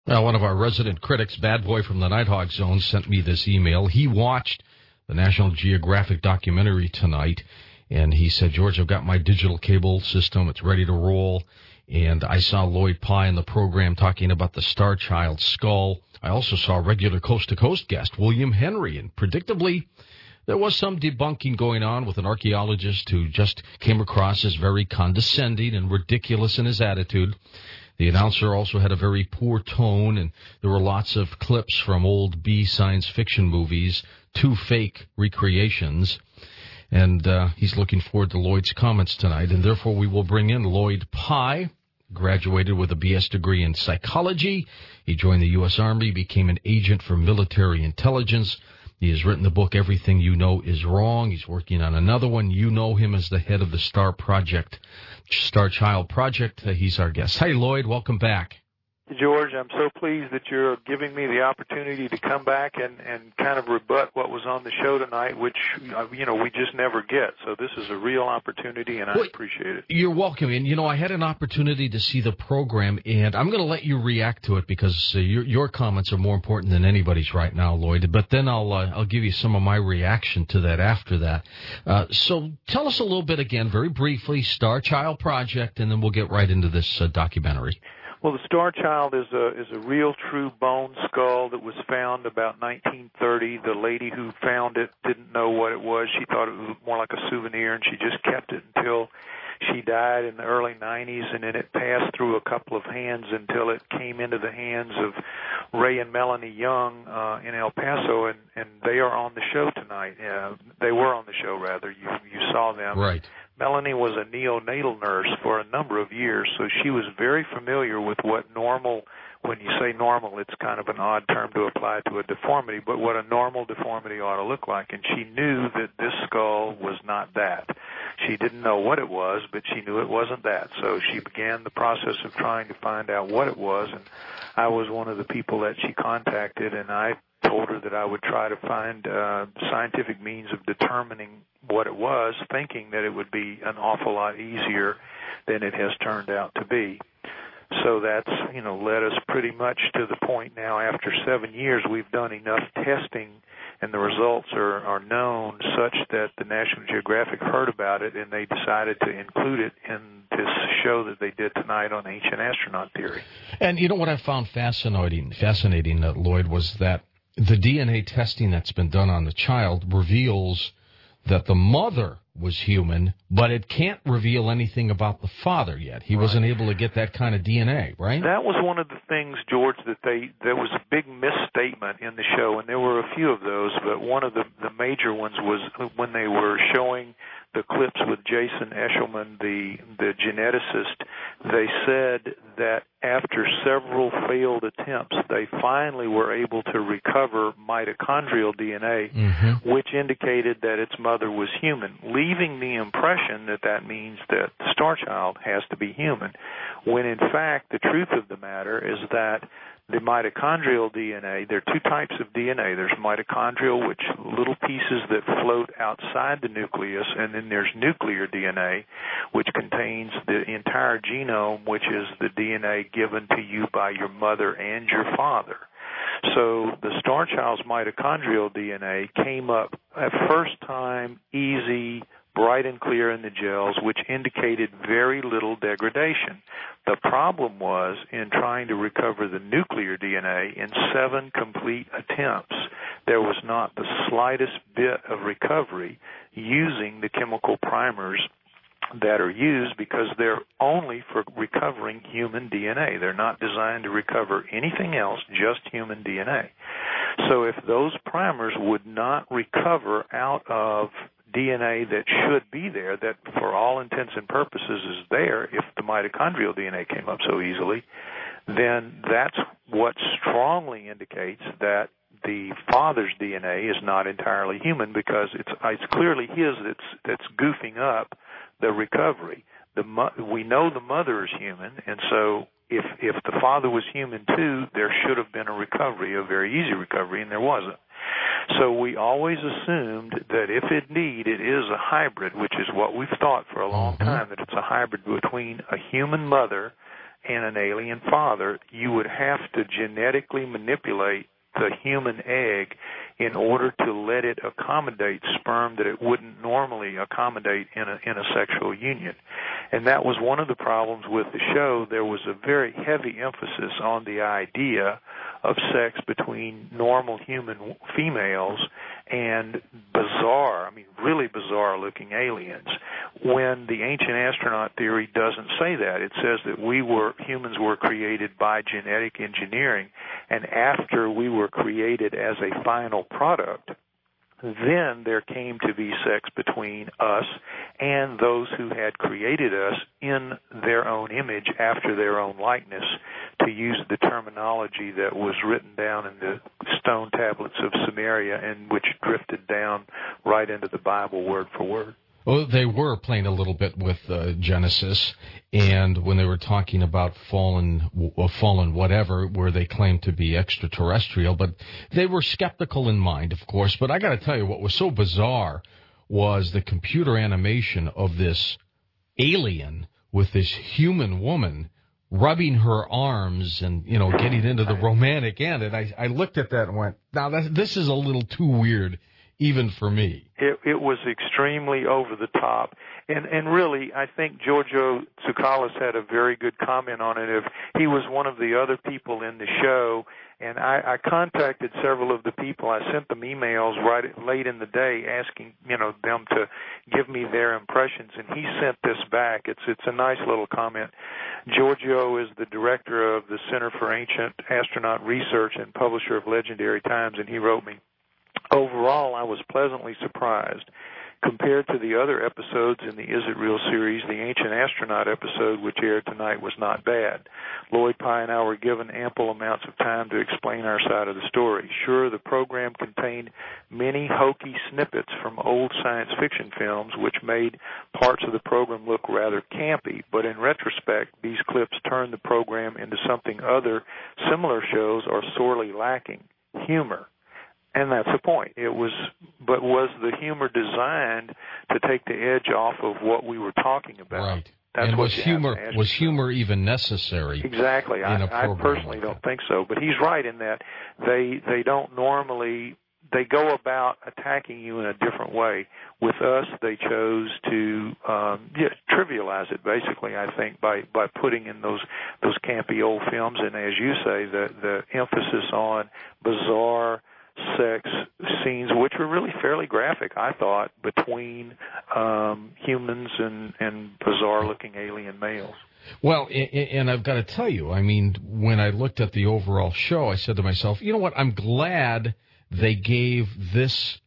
Well, one of our resident critics, Bad Boy from the Nighthawk Zone, sent me this email. He watched the National Geographic documentary tonight, and he said, George, I've got my digital cable system. It's ready to roll. And I saw Lloyd Pye in the program talking about the Star Child skull. I also saw a regular coast-to-coast guest, William Henry, and predictably, there was some debunking going on with an archaeologist who just came across as very condescending and ridiculous in his attitude. The announcer also had a very poor tone, and there were lots of clips from old B science fiction movies, 2 fake recreations. And he's looking forward to Lloyd's comments tonight, and therefore we will bring in Lloyd Pye. Graduated with a B.S. degree in psychology. He joined the U.S. Army, became an agent for military intelligence. He has written the book, Everything You Know Is Wrong. He's working on another one. You know him as the head of the Star Child Project. He's our guest. Hi, Lloyd. Welcome back. George, I'm so pleased that you're giving me the opportunity to come back and kind of rebut what was on the show tonight, which, we just never get. So this is a real opportunity, and I appreciate it. You're welcome. And, I had an opportunity to see the program, and I'm going to let you react to it because your comments are more important than anybody's right now, Lloyd. But then I'll give you some of my reaction to that after that. So tell us a little bit again, very briefly, Star Child Project, and then we'll get right into this documentary. Well, the Star Child is a real, true bone skull that was found about 1930. The lady who found it didn't know what it was. She thought it was more like a souvenir, and she just kept it until she died in the early 90s, and then it passed through a couple of hands until it came into the hands of Ray and Melanie Young in El Paso, and they are on the show tonight. They were on the show, rather. You saw them. Right. Melanie was a neonatal nurse for a number of years, so she was very familiar with what normal, when you say normal, it's kind of an odd term to apply to a deformity, but what a normal deformity ought to look like. And she knew that this skull was not that. She didn't know what it was, but she knew it wasn't that. So she began the process of trying to find out what it was, and I was one of the people that she contacted, and I told her that I would try to find scientific means of determining what it was, thinking that it would be an awful lot easier than it has turned out to be. So that's, led us pretty much to the point now after 7 years we've done enough testing and the results are known such that the National Geographic heard about it and they decided to include it in this show that they did tonight on ancient astronaut theory. And what I found fascinating, Lloyd, was that the DNA testing that's been done on the child reveals that the mother was human, but it can't reveal anything about the father yet. He wasn't able to get that kind of DNA, right? That was one of the things, George, that there was a big misstatement in the show, and there were a few of those, but one of the major ones was when they were showing the clips with Jason Eshelman, the geneticist. They said that after several failed attempts, they finally were able to recover mitochondrial DNA, which indicated that its mother was human, leaving the impression that means that the Star Child has to be human, when in fact the truth of the matter is that the mitochondrial DNA, there are 2 types of DNA. There's mitochondrial, which little pieces that float outside the nucleus, and then there's nuclear DNA, which contains the entire genome, which is the DNA given to you by your mother and your father. So the Star Child's mitochondrial DNA came up at first time easy, bright and clear in the gels, which indicated very little degradation. The problem was in trying to recover the nuclear DNA in 7 complete attempts, there was not the slightest bit of recovery using the chemical primers that are used because they're only for recovering human DNA. They're not designed to recover anything else, just human DNA. So if those primers would not recover out of DNA that should be there, that for all intents and purposes is there if the mitochondrial DNA came up so easily, then that's what strongly indicates that the father's DNA is not entirely human because it's clearly his that's goofing up the recovery. We know the mother is human, and so if the father was human too, there should have been a recovery, a very easy recovery, and there wasn't. So we always assumed that if indeed it is a hybrid, which is what we've thought for a long time, that it's a hybrid between a human mother and an alien father, you would have to genetically manipulate the human egg in order to let it accommodate sperm that it wouldn't normally accommodate in a sexual union. And that was one of the problems with the show. There was a very heavy emphasis on the idea of sex between normal human females and bizarre, really bizarre-looking aliens, when the ancient astronaut theory doesn't say that. It says that humans were created by genetic engineering, and after we were created as a final product, then there came to be sex between us and those who had created us in their own image after their own likeness, to use the terminology that was written down in the stone tablets of Samaria and which drifted down right into the Bible word for word. Well, they were playing a little bit with Genesis, and when they were talking about fallen whatever, where they claimed to be extraterrestrial, but they were skeptical in mind, of course. But I got to tell you, what was so bizarre was the computer animation of this alien with this human woman rubbing her arms and, getting into the romantic end. And I looked at that and went, now this is a little too weird, even for me. It was extremely over the top. And really, I think Giorgio Tsoukalos had a very good comment on it. If he was one of the other people in the show, and I contacted several of the people. I sent them emails late in the day asking, them to give me their impressions, and he sent this back. It's a nice little comment. Giorgio is the director of the Center for Ancient Astronaut Research and publisher of Legendary Times, and he wrote me, "Overall, I was pleasantly surprised. Compared to the other episodes in the Is It Real series, the Ancient Astronaut episode, which aired tonight, was not bad. Lloyd Pye and I were given ample amounts of time to explain our side of the story. Sure, the program contained many hokey snippets from old science fiction films, which made parts of the program look rather campy, but in retrospect, these clips turned the program into something other similar shows are sorely lacking: humor." And that's the point. But was the humor designed to take the edge off of what we were talking about? Right. That's and what was humor even necessary? Exactly. I personally don't think so. But he's right in that they don't normally, they go about attacking you in a different way. With us, they chose to trivialize it, basically, I think, by putting in those campy old films. And as you say, the emphasis on bizarre sex scenes, which were really fairly graphic, I thought, between humans and bizarre-looking alien males. Well, and I've got to tell you, when I looked at the overall show, I said to myself, you know what, I'm glad they gave this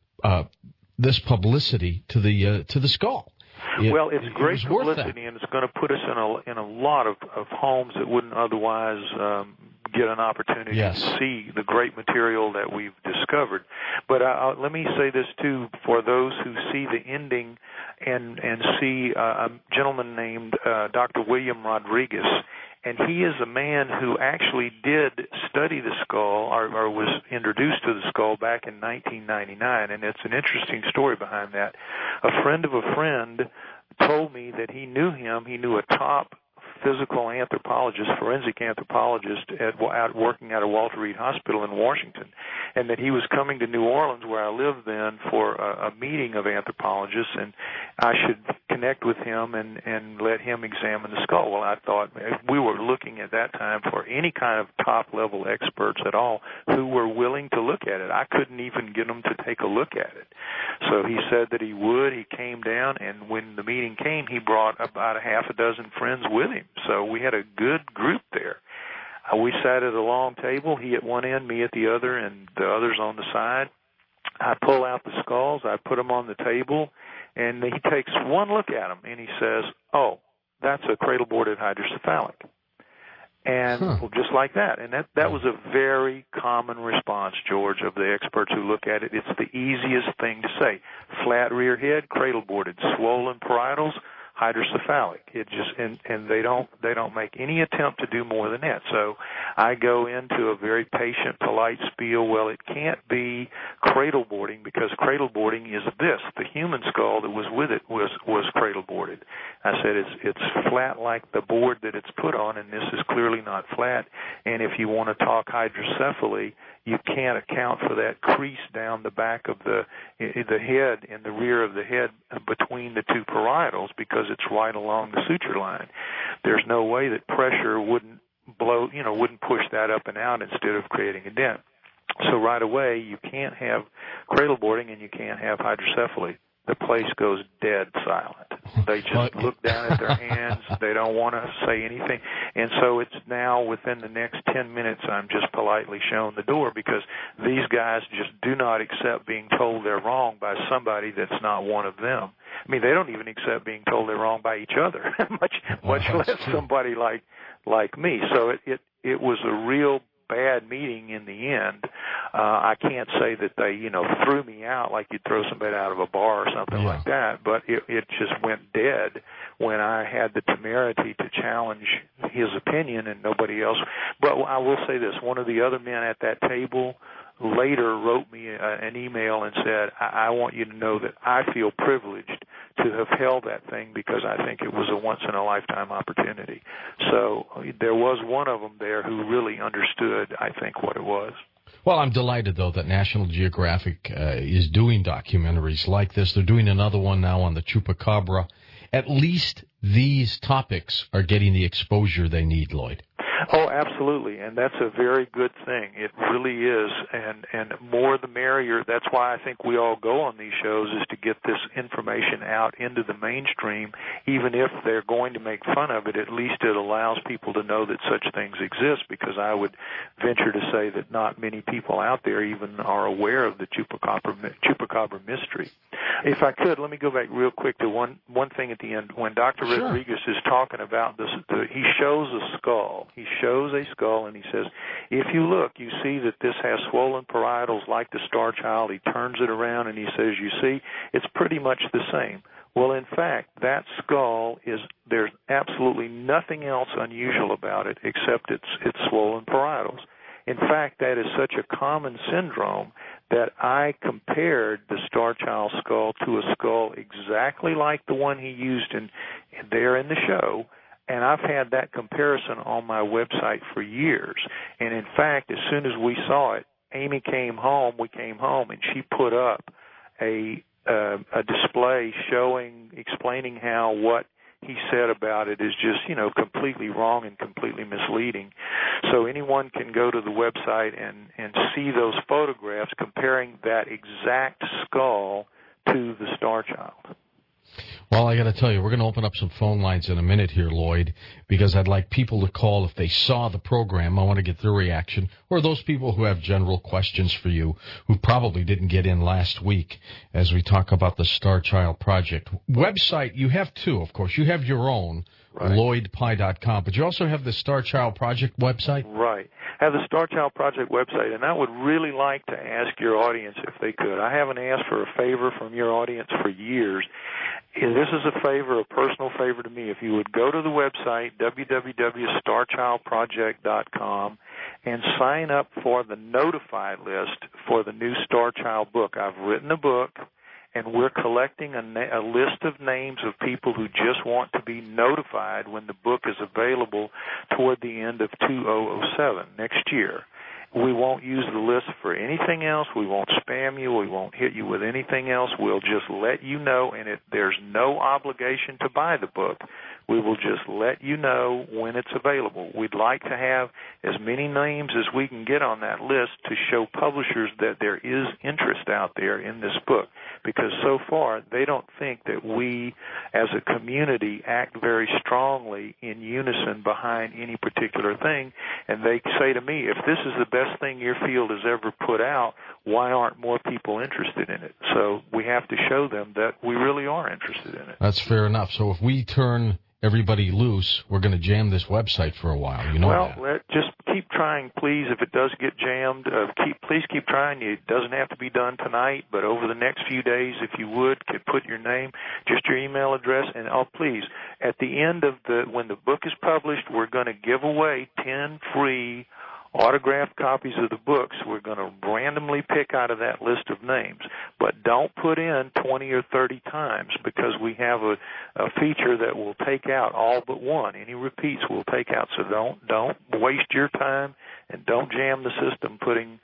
publicity to the skull. It's great publicity, and it's going to put us in a lot of homes that wouldn't otherwise get an opportunity to see the great material that we've discovered. But let me say this, too, for those who see the ending and see a gentleman named Dr. William Rodriguez, and he is a man who actually did study the skull or was introduced to the skull back in 1999, and it's an interesting story behind that. A friend of a friend told me that he knew him. He knew a top physical anthropologist, forensic anthropologist working at a Walter Reed Hospital in Washington, and that he was coming to New Orleans, where I lived then, for a meeting of anthropologists, and I should connect with him and let him examine the skull. Well, I thought we were looking at that time for any kind of top-level experts at all who were willing to look at it. I couldn't even get them to take a look at it. So he said that he would. He came down, and when the meeting came, he brought about a half a dozen friends with him. So we had a good group there. We sat at a long table, he at one end, me at the other, and the others on the side. I pull out the skulls, I put them on the table, and he takes one look at them, and he says, "Oh, that's a cradle-boarded hydrocephalic." And just like that. And that was a very common response, George, of the experts who look at it. It's the easiest thing to say. Flat rear head, cradle-boarded. Swollen parietals, hydrocephalic. It just and they don't make any attempt to do more than that. So I go into a very patient, polite spiel. Well, it can't be cradle boarding because cradle boarding is this. The human skull that was with it was cradle boarded. I said it's flat like the board that it's put on, and this is clearly not flat. And if you want to talk hydrocephaly, you can't account for that crease down the back of the head, in the rear of the head between the two parietals, because it's right along the suture line. There's no way that pressure wouldn't push that up and out instead of creating a dent. So right away, you can't have cradle boarding and you can't have hydrocephaly. The place goes dead silent. They just look down at their hands. They don't want to say anything. And so it's now within the next 10 minutes, I'm just politely shown the door, because these guys just do not accept being told they're wrong by somebody that's not one of them. I mean, they don't even accept being told they're wrong by each other, much less somebody like me. So it was a real bad meeting in the end. I can't say that they, threw me out like you'd throw somebody out of a bar or something like that, but it just went dead when I had the temerity to challenge his opinion and nobody else. But I will say this, one of the other men at that table later wrote me an email and said, I want you to know that I feel privileged to have held that thing because I think it was a once-in-a-lifetime opportunity. So there was one of them there who really understood, I think, what it was. Well, I'm delighted, though, that National Geographic is doing documentaries like this. They're doing another one now on the Chupacabra. At least these topics are getting the exposure they need, Lloyd. Oh, absolutely, and that's a very good thing. It really is, and more the merrier. That's why I think we all go on these shows, is to get this information out into the mainstream. Even if they're going to make fun of it, at least it allows people to know that such things exist, because I would venture to say that not many people out there even are aware of the Chupacabra mystery. If I could, let me go back real quick to one thing at the end. When Dr. Sure. Rodriguez is talking about this, he shows a skull. He shows a skull, and he says, if you look, you see that this has swollen parietals like the star child. He turns it around, and he says, you see, it's pretty much the same. Well, in fact, that skull there's absolutely nothing else unusual about it except its swollen parietals. In fact, that is such a common syndrome that I compared the Star Child skull to a skull exactly like the one he used there in the show, and I've had that comparison on my website for years. And in fact, as soon as we saw it, Amy came home, and she put up a display explaining how what he said about it is just, completely wrong and completely misleading. So anyone can go to the website and see those photographs comparing that exact skull to the Star Child. Well, I got to tell you, we're going to open up some phone lines in a minute here, Lloyd, because I'd like people to call if they saw the program. I want to get their reaction, or those people who have general questions for you who probably didn't get in last week as we talk about the Star Child Project. Website, you have two, of course. You have your own, right, LloydPie.com, but you also have the Star Child Project website? Right. I have the Star Child Project website, and I would really like to ask your audience if they could. I haven't asked for a favor from your audience for years. This is a favor, a personal favor to me. If you would go to the website, www.starchildproject.com, and sign up for the notified list for the new Star Child book. I've written a book, and we're collecting a list of names of people who just want to be notified when the book is available toward the end of 2007, next year. We won't use the list for anything else. We won't spam you. We won't hit you with anything else. We'll just let you know, and there's no obligation to buy the book. We will just let you know when it's available. We'd like to have as many names as we can get on that list to show publishers that there is interest out there in this book, because so far they don't think that we as a community act very strongly in unison behind any particular thing. And they say to me, if this is the best thing your field has ever put out, why aren't more people interested in it? So we have to show them that we really are interested in it. That's fair enough. So if we turn everybody loose, we're going to jam this website for a while. You know that. Just keep trying, please. If it does get jammed, please keep trying. It doesn't have to be done tonight, but over the next few days, if you would, could put your name, just your email address, and please, at the end of when the book is published, we're going to give away 10 free autographed copies of the books. We're going to randomly pick out of that list of names, but don't put in 20 or 30 times, because we have a feature that will take out all but one. Any repeats we'll take out, so don't waste your time and don't jam the system putting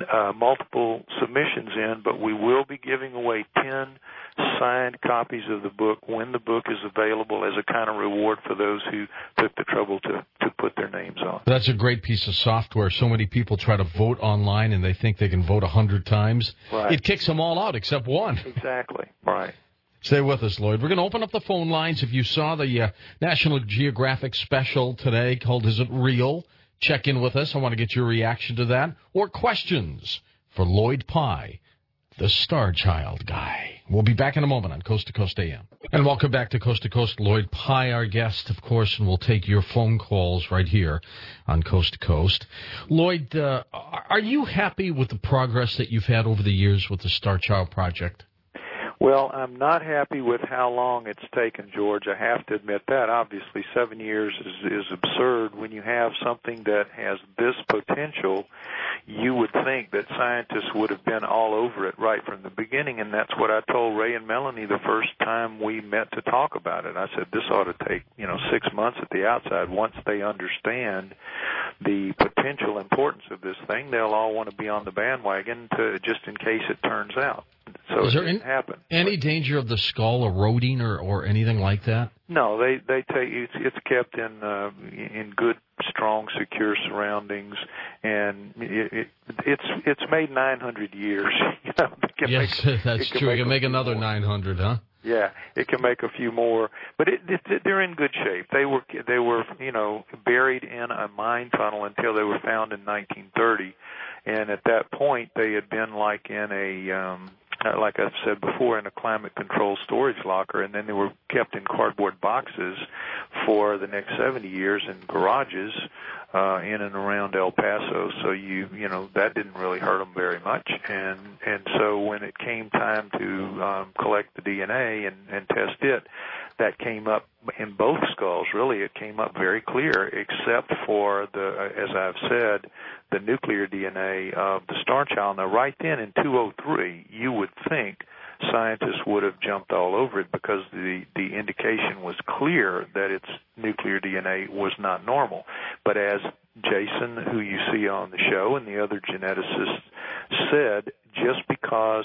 multiple submissions in, but we will be giving away 10 signed copies of the book when the book is available as a kind of reward for those who took the trouble to put their names on. That's a great piece of software. So many people try to vote online and they think they can vote 100 times. Right. It kicks them all out except one. Exactly. Right. Stay with us, Lloyd. We're going to open up the phone lines. If you saw the National Geographic special today called Is It Real? Check in with us. I want to get your reaction to that. Or questions for Lloyd Pye, the Star Child guy. We'll be back in a moment on Coast to Coast AM. And welcome back to Coast. Lloyd Pye, our guest, of course, and we'll take your phone calls right here on Coast to Coast. Lloyd, are you happy with the progress that you've had over the years with the Star Child project? Well, I'm not happy with how long it's taken, George. I have to admit that. Obviously, 7 years is absurd. When you have something that has this potential, you would think that scientists would have been all over it right from the beginning, and that's what I told Ray and Melanie the first time we met to talk about it. I said, this ought to take, 6 months at the outside. Once they understand the potential importance of this thing, they'll all want to be on the bandwagon just in case it turns out. So is there any danger of the skull eroding or anything like that? No, they take it's kept in good, strong, secure surroundings, and it's made 900 years. Yes, that's true. It can make another 900, huh? Yeah, it can make a few more, but they're in good shape. They were buried in a mine tunnel until they were found in 1930, and at that point they had been like in a like I've said before, in a climate-controlled storage locker, and then they were kept in cardboard boxes for the next 70 years in garages in and around El Paso. So that didn't really hurt them very much, and so when it came time to collect the DNA and test it, that came up in both skulls. Really, it came up very clear, except for as I've said, the nuclear DNA of the Star Child. Now, right then in 2003, you would think scientists would have jumped all over it because the indication was clear that its nuclear DNA was not normal. But as Jason, who you see on the show, and the other geneticists said, just because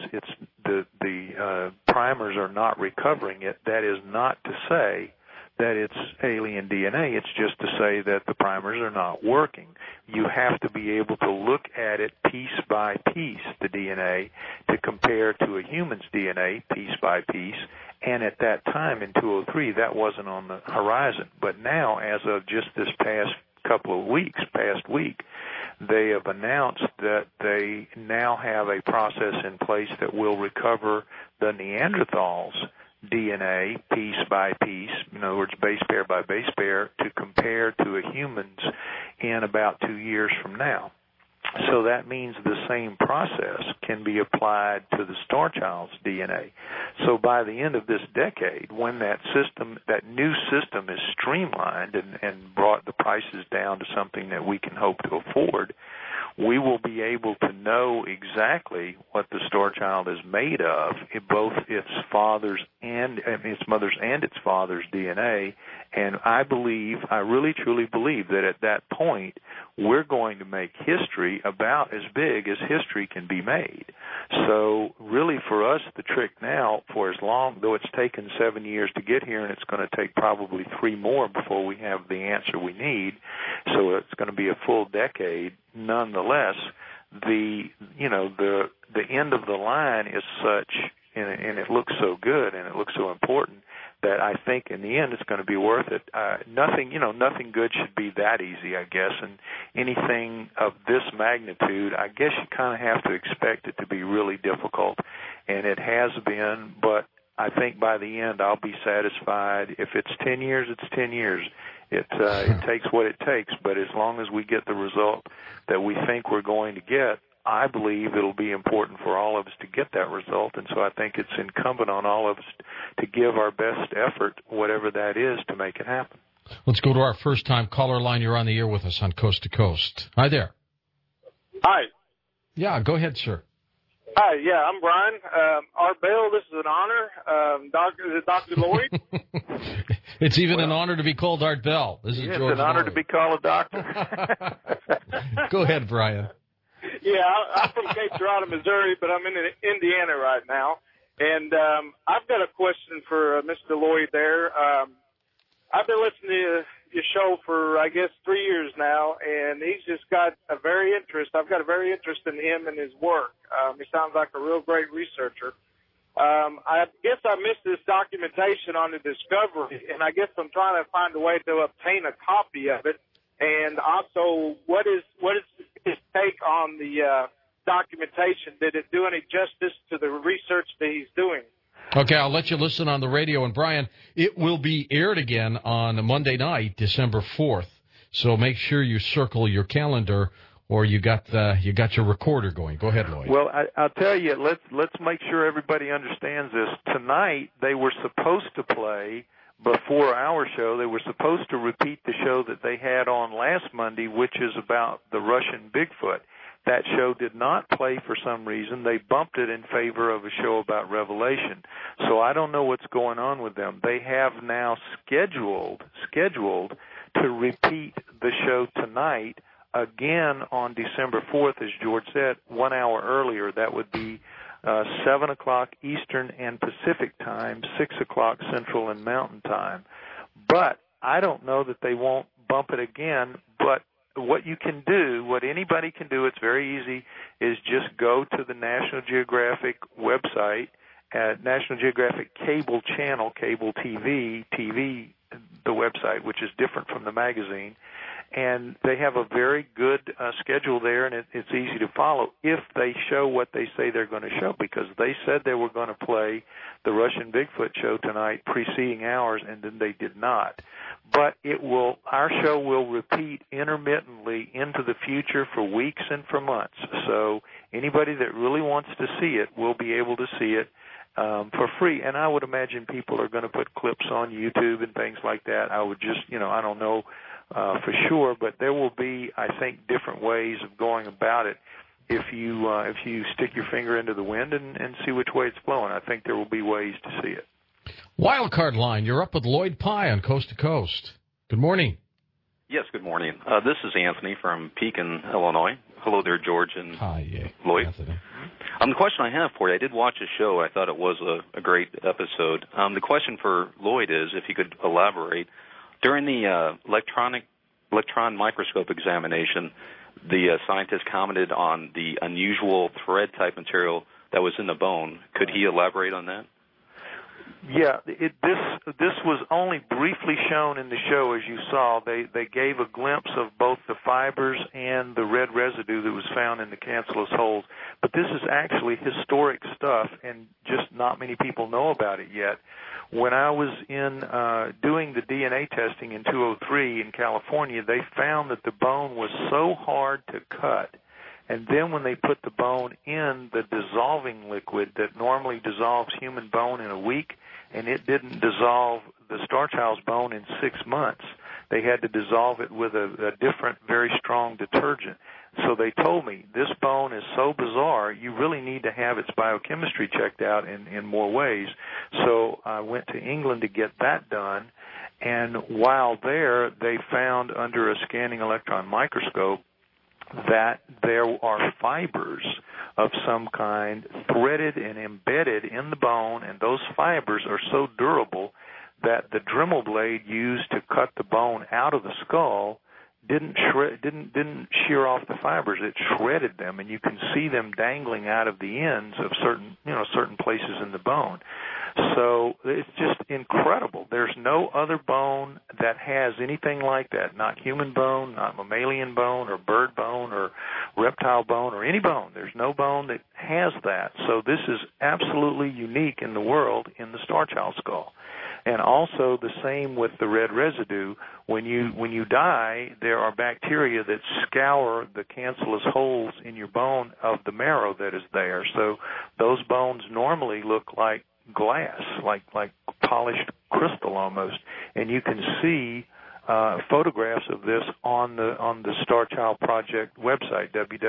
the primers are not recovering it, that is not to say that it's alien DNA. It's just to say that the primers are not working. You have to be able to look at it piece by piece, the DNA, to compare to a human's DNA piece by piece. And at that time in 2003, that wasn't on the horizon. But now, as of just this past week, they have announced that they now have a process in place that will recover the Neanderthals' DNA piece by piece, in other words, base pair by base pair, to compare to a human's in about 2 years from now. So that means the same process can be applied to the Star Child's DNA. So by the end of this decade, when that new system is streamlined and brought the prices down to something that we can hope to afford, we will be able to know exactly what the Star Child is made of, both its mother's and its father's DNA. And I really truly believe that at that point, we're going to make history about as big as history can be made. So really for us, the trick now, for as long, though it's taken 7 years to get here, and it's going to take probably 3 more before we have the answer we need, so it's going to be a full decade. Nonetheless, the end of the line is such, and it looks so good and it looks so important, that I think in the end it's going to be worth it. Nothing good should be that easy, I guess, and anything of this magnitude, I guess you kind of have to expect it to be really difficult, and it has been, but I think by the end I'll be satisfied. If it's 10 years, it's 10 years. It takes what it takes, but as long as we get the result that we think we're going to get, I believe it'll be important for all of us to get that result, and so I think it's incumbent on all of us to give our best effort, whatever that is, to make it happen. Let's go to our first-time caller line. You're on the air with us on Coast to Coast. Hi there. Hi. Yeah, go ahead, sir. Hi, yeah, I'm Brian. Art Bell, this is an honor. Dr. Lloyd? It's even an honor to be called Art Bell. This is George it's an honor to be called a doctor. Go ahead, Brian. Yeah, I'm from Cape Girardeau, Missouri, but I'm in Indiana right now. And I've got a question for Mr. Lloyd there. I've been listening to your show for, I guess, 3 years now, and he's just got I've got a very interest in him and his work. He sounds like a real great researcher. I guess I missed this documentation on the discovery, and I guess I'm trying to find a way to obtain a copy of it. And also, what is his take on the documentation? Did it do any justice to the research that he's doing? Okay, I'll let you listen on the radio. And, Brian, it will be aired again on Monday night, December 4th. So make sure you circle your calendar, or you got your recorder going. Go ahead, Lloyd. Well, I'll tell you, let's make sure everybody understands this. Tonight, they were supposed to play, before our show, they were supposed to repeat the show that they had on last Monday, which is about the Russian Bigfoot. That show did not play for some reason. They bumped it in favor of a show about Revelation. So I don't know what's going on with them. They have now scheduled to repeat the show tonight again on December 4th, as George said, 1 hour earlier. That would be 7 o'clock Eastern and Pacific time, 6 o'clock Central and Mountain time. But I don't know that they won't bump it again, but what you can do, what anybody can do, it's very easy, is just go to the National Geographic website, at National Geographic Cable Channel, Cable TV, the website, which is different from the magazine, and they have a very good schedule there, and it's easy to follow if they show what they say they're going to show, because they said they were going to play the Russian Bigfoot show tonight preceding ours, and then they did not. But our show will repeat intermittently into the future for weeks and for months. So anybody that really wants to see it will be able to see it for free. And I would imagine people are going to put clips on YouTube and things like that. I would just, I don't know for sure, but there will be, I think, different ways of going about it. If you stick your finger into the wind and see which way it's blowing, I think there will be ways to see it. Wildcard line, you're up with Lloyd Pye on Coast to Coast. Good morning. Yes, good morning. This is Anthony from Pekin, Illinois. Hello there, George and Lloyd. Anthony. The question I have for you, I did watch a show. I thought it was a great episode. The question for Lloyd is, if you could elaborate, during the electron microscope examination, the scientist commented on the unusual thread-type material that was in the bone. Could he elaborate on that? Yeah, this was only briefly shown in the show, as you saw. They gave a glimpse of both the fibers and the red residue that was found in the cancellous holes. But this is actually historic stuff, and just not many people know about it yet. When I was doing the DNA testing in 2003 in California, they found that the bone was so hard to cut. And then when they put the bone in the dissolving liquid that normally dissolves human bone in a week, and it didn't dissolve the Star Child's bone in 6 months, they had to dissolve it with a different, very strong detergent. So they told me, this bone is so bizarre, you really need to have its biochemistry checked out in more ways. So I went to England to get that done, and while there, they found under a scanning electron microscope that there are fibers of some kind threaded and embedded in the bone, and those fibers are so durable that the Dremel blade used to cut the bone out of the skull didn't shear off the fibers. It shredded them, and you can see them dangling out of the ends of certain places in the bone. So it's just incredible. There's no other bone that has anything like that, not human bone, not mammalian bone or bird bone reptile bone or any bone. There's no bone that has that. So this is absolutely unique in the world in the Star Child skull. And also the same with the red residue. When you die, there are bacteria that scour the cancellous holes in your bone of the marrow that is there. So those bones normally look like glass, like polished crystal almost. And you can see photographs of this on the Star Child Project website,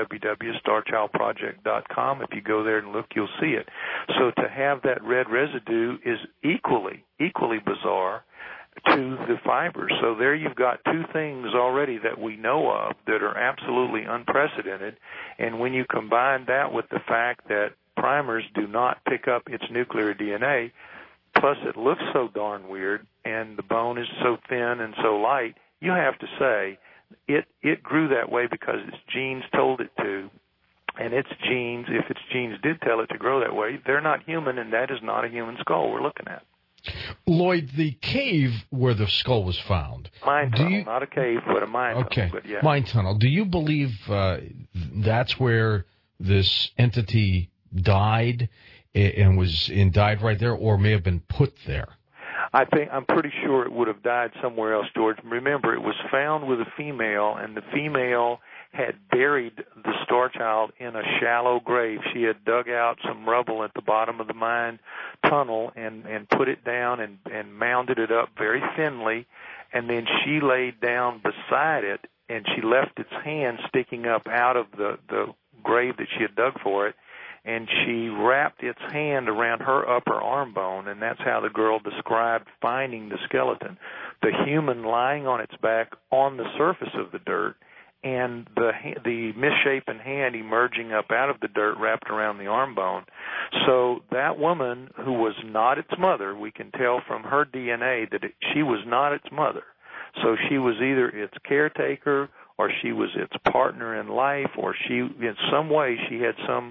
www.starchildproject.com. If you go there and look, you'll see it. So to have that red residue is equally bizarre to the fibers. So there you've got two things already that we know of that are absolutely unprecedented. And when you combine that with the fact that primers do not pick up its nuclear DNA, plus it looks so darn weird, and the bone is so thin and so light, you have to say it grew that way because its genes told it to. And its genes, if its genes did tell it to grow that way, they're not human, and that is not a human skull we're looking at. Lloyd, the cave where the skull was found. Mine tunnel, not a cave, but a mine tunnel. But yeah. Mine tunnel. Do you believe that's where this entity died and died right there, or may have been put there? I'm pretty sure it would have died somewhere else, George. Remember, it was found with a female, and the female had buried the Star Child in a shallow grave. She had dug out some rubble at the bottom of the mine tunnel and put it down and mounded it up very thinly, and then she laid down beside it, and she left its hand sticking up out of the grave that she had dug for it, and she wrapped its hand around her upper arm bone, and that's how the girl described finding the skeleton. The human lying on its back on the surface of the dirt, and the misshapen hand emerging up out of the dirt wrapped around the arm bone. So that woman, who was not its mother, we can tell from her DNA that she was not its mother. So she was either its caretaker, or she was its partner in life, or she, in some way, she had some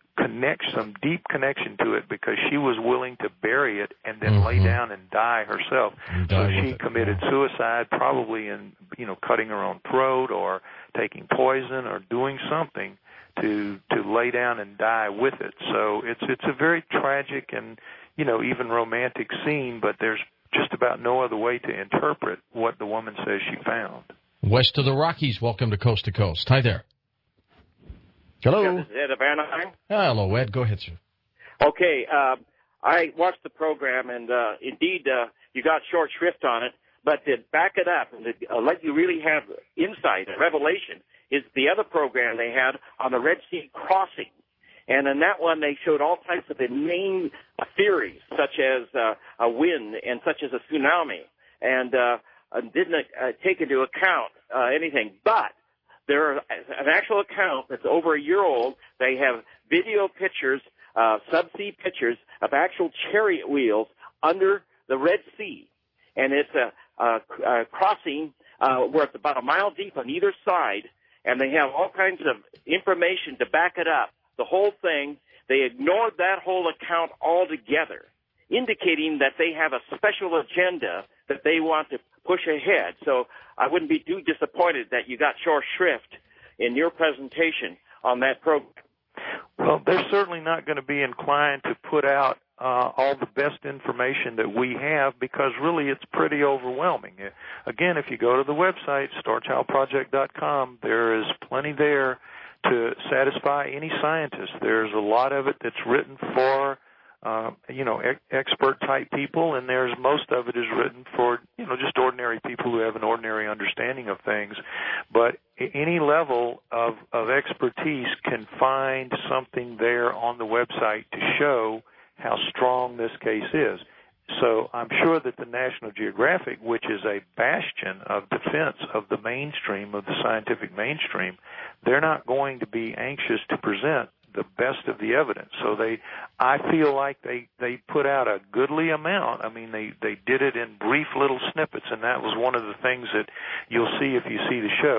deep connection to it, because she was willing to bury it and then lay down and die herself. So she committed suicide, probably in cutting her own throat or taking poison or doing something to lay down and die with it. So it's a very tragic and even romantic scene, but there's just about no other way to interpret what the woman says she found. West of the Rockies, welcome to Coast to Coast. Hi there. Hello. This is Ed of Anaheim. Hello, Ed. Go ahead, sir. Okay, I watched the program, and indeed, you got short shrift on it, but to back it up and to let you really have insight and revelation is the other program they had on the Red Sea crossing. And in that one, they showed all types of inane theories, such as a wind and such as a tsunami, and didn't take into account anything. But there are an actual account that's over a year old. They have video pictures, subsea pictures of actual chariot wheels under the Red Sea. And it's a crossing where it's about a mile deep on either side, and they have all kinds of information to back it up. The whole thing, they ignored that whole account altogether, indicating that they have a special agenda that they want to push ahead. So I wouldn't be too disappointed that you got short shrift in your presentation on that program. Well, they're certainly not going to be inclined to put out all the best information that we have, because really it's pretty overwhelming. Again, if you go to the website, starchildproject.com, there is plenty there to satisfy any scientist. There's a lot of it that's written for expert-type people, and most of it is written for, just ordinary people who have an ordinary understanding of things. But any level of expertise can find something there on the website to show how strong this case is. So I'm sure that the National Geographic, which is a bastion of defense of the mainstream, of the scientific mainstream, they're not going to be anxious to present the best of the evidence. So I feel like they put out a goodly amount. I mean, they did it in brief little snippets, and that was one of the things that you'll see if you see the show.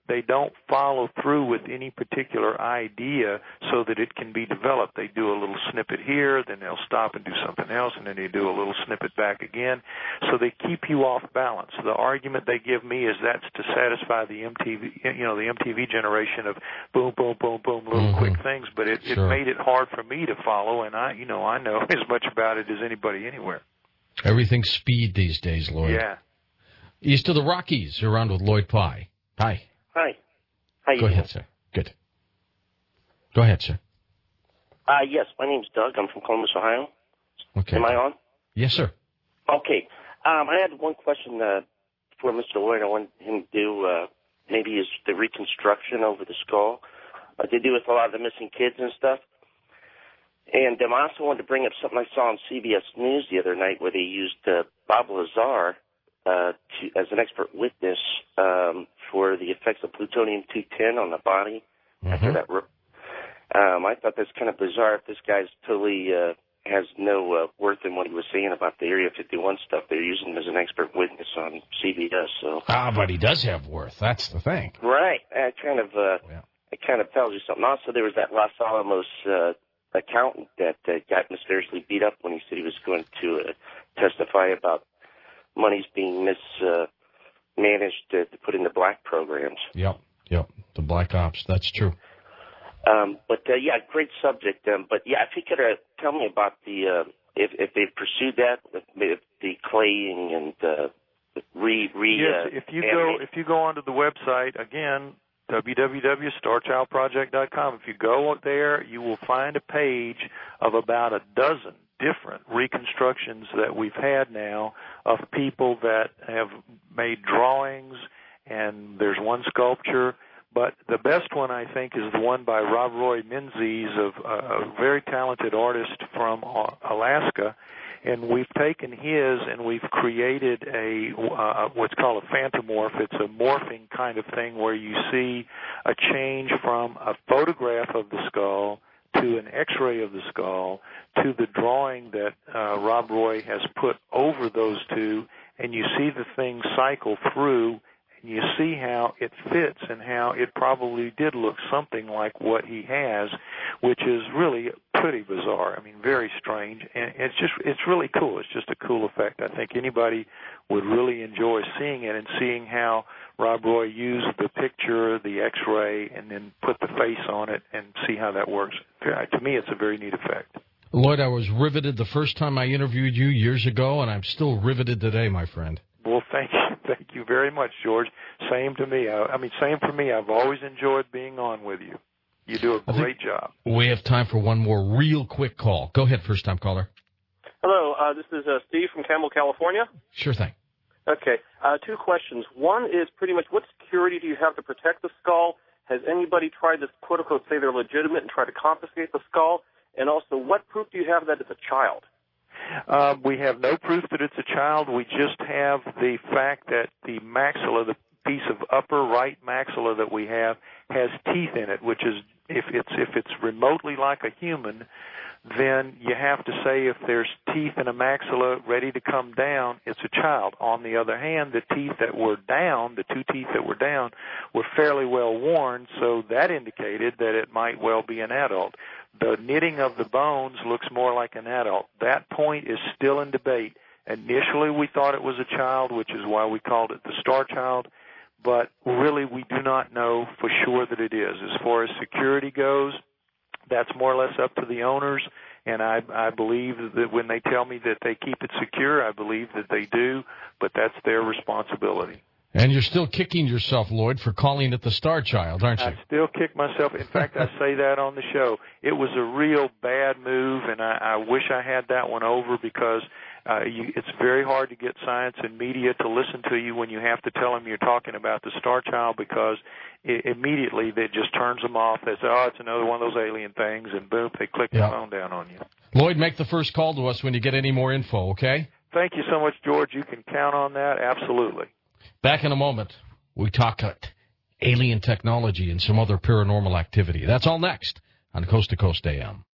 they don't follow through with any particular idea so that it can be developed. They do a little snippet here, then they'll stop and do something else, and then they do a little snippet back again. So they keep you off balance. The argument they give me is that's to satisfy the MTV, the MTV generation of boom, boom, boom, boom, little quick things. But it made it hard for me to follow, and I know as much about it as anybody anywhere. Everything's speed these days, Lloyd. Yeah. East of the Rockies, you're on with Lloyd Pye. Hi. Hi. How you Go doing? ahead, sir. Good. Go ahead, sir. Yes, my name's Doug. I'm from Columbus, Ohio. Okay. Am I on? Yes, sir. Okay. I had one question for Mr. Lloyd. I wanted him to do maybe is the reconstruction over the skull. They do with a lot of the missing kids and stuff. And I also wanted to bring up something I saw on CBS News the other night where they used Bob Lazar as an expert witness for the effects of plutonium-210 on the body after that. I thought that's kind of bizarre if this guy's totally has no worth in what he was saying about the Area 51 stuff. They're using him as an expert witness on CBS. So. But he does have worth. That's the thing. Right. It kind of tells you something. Also, there was that Los Alamos accountant that got mysteriously beat up when he said he was going to testify about monies being mismanaged to put into black programs. Yep, the black ops, that's true. Great subject. But if you could tell me about the if they've pursued that with the claying and yes, if you go onto the website again, www.starchildproject.com. If you go there, you will find a page of about a dozen different reconstructions that we've had now of people that have made drawings, and there's one sculpture. But the best one, I think, is the one by Rob Roy Menzies, a very talented artist from Alaska. And we've taken his and we've created what's called a phantomorph. It's a morphing kind of thing where you see a change from a photograph of the skull to an X-ray of the skull to the drawing that Rob Roy has put over those two, and you see the thing cycle through. You see how it fits and how it probably did look something like what he has, which is really pretty bizarre. I mean, very strange, and it's really cool. It's just a cool effect. I think anybody would really enjoy seeing it and seeing how Rob Roy used the picture, the X-ray, and then put the face on it and see how that works. To me, it's a very neat effect. Lloyd, I was riveted the first time I interviewed you years ago, and I'm still riveted today, my friend. Well, thank you. Thank you very much, George. Same to me. Same for me. I've always enjoyed being on with you. You do a great job. We have time for one more real quick call. Go ahead, first-time caller. Hello, this is Steve from Campbell, California. Sure thing. Okay, two questions. One is pretty much what security do you have to protect the skull? Has anybody tried to, quote-unquote, say they're legitimate and try to confiscate the skull? And also, what proof do you have that it's a child? We have no proof that it's a child. We just have the fact that the maxilla, the piece of upper right maxilla that we have, has teeth in it, which is, if it's remotely like a human, then you have to say if there's teeth in a maxilla ready to come down, it's a child. On the other hand, the teeth that were down, the two teeth that were down, were fairly well worn, so that indicated that it might well be an adult. The knitting of the bones looks more like an adult. That point is still in debate. Initially, we thought it was a child, which is why we called it the Star Child, but really we do not know for sure that it is. As far as security goes, that's more or less up to the owners, and I believe that when they tell me that they keep it secure, I believe that they do, but that's their responsibility. And you're still kicking yourself, Lloyd, for calling it the Star Child, aren't you? I still kick myself. In fact, I say that on the show. It was a real bad move, and I wish I had that one over because it's very hard to get science and media to listen to you when you have to tell them you're talking about the Star Child because immediately that just turns them off. They say, oh, it's another one of those alien things, and boom, they click the phone down on you. Lloyd, make the first call to us when you get any more info, okay? Thank you so much, George. You can count on that, absolutely. Back in a moment, we talk alien technology and some other paranormal activity. That's all next on Coast to Coast AM.